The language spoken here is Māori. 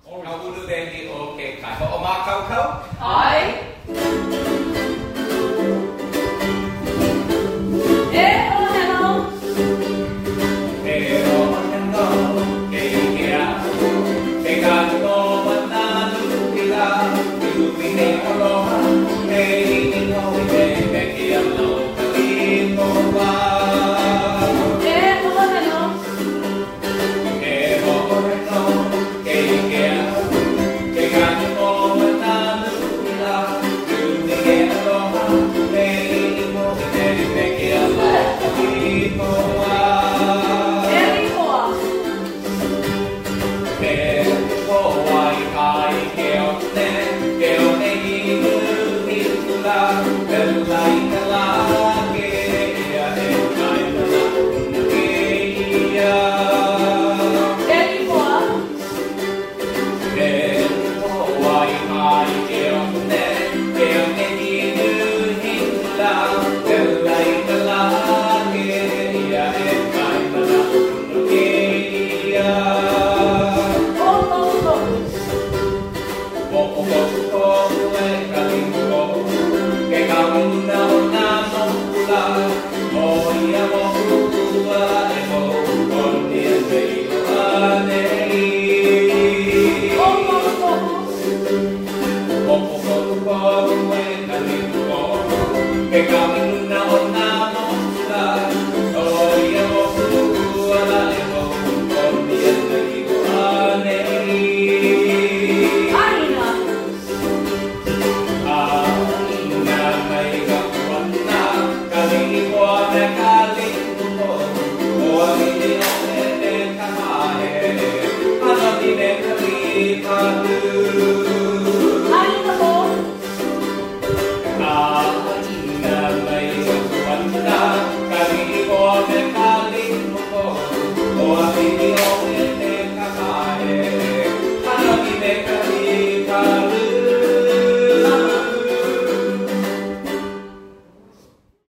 Ngau ulu bengi o ke kai. O mā kaukau? Ai. E o hello. E o hello. Ke kia. Ke kato mana lukila. Ke lupine aloha. Ke ino te me ki alo. Kali mo wa. E o hello. E o hello. Ke kia. Ke kato mana lukila. Ke lupine aloha. Ke ino te me ki alo. Kali mo wa. Hallelujah.